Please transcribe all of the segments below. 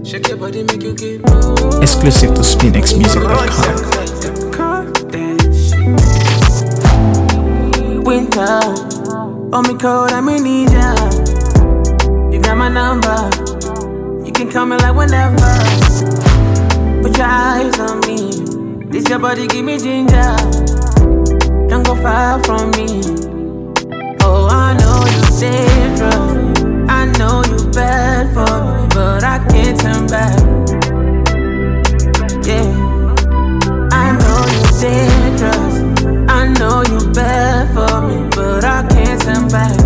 Shake your body, make you keep moving. Exclusive to SpinXmusic.com. Winter, hold me cold, I'm in need ya. You got my number, you can call me like whenever. Put your eyes on me, this your body give me ginger. Don't go far from me. Oh, I know you dangerous, I know you bad for me, but I can't turn back. Yeah, I know you dangerous, I know you bad for me, but I can't turn back.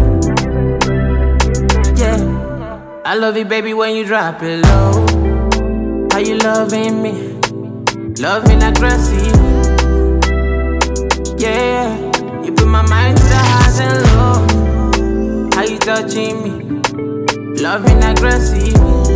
Yeah, I love you, baby, when you drop it low. How you loving me? Loving aggressive. Yeah, you put my mind to the highs and lows. How you touching me? Loving aggressive.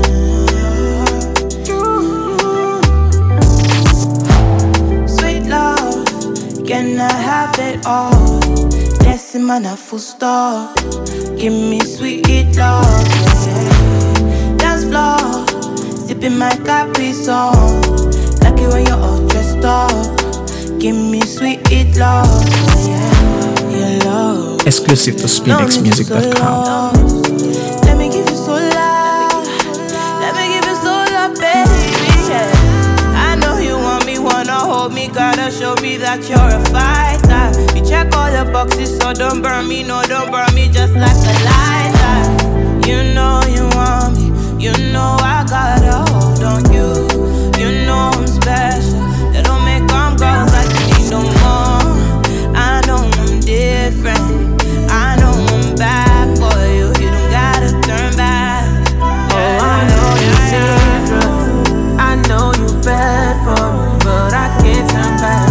Sweet love, can I have it all? Blessing man a full stop. Give me sweet love, yeah. Dance floor, sipping my Capri Sun. Like it when you're all dressed up. Give me sweet love, yeah. Your love. Exclusive to SpinXmusic.com. Let me give you so love. Let me give you so love, baby, yeah. I know you want me, wanna hold me, gotta show me that you're a fighter. You check all the boxes, so don't burn me, no, don't burn me just like a lighter. You know you want me, you know I got a hold on you. You know I'm special, they don't make girls like me no more. I know I'm different, I know I'm bad for you, you don't gotta turn back. Oh, I know you're dangerous, I know you bad for me, but I can't turn back.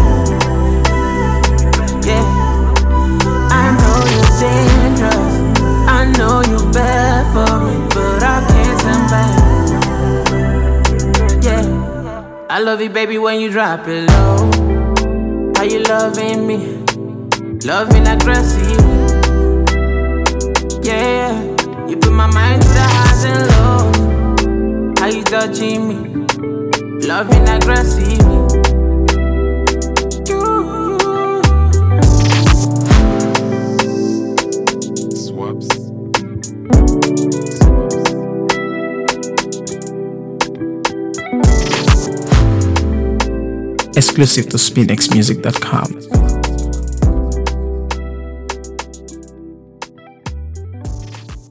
Yeah, I know you're dangerous, I know you bad for me, but I can't turn back. Yeah, I love you, baby, when you drop it low. How you loving me? Loving aggressive. Yeah, you put my mind to the highs and lows. How you touching me? Loving aggressive. Exclusive to SpinXmusic.com.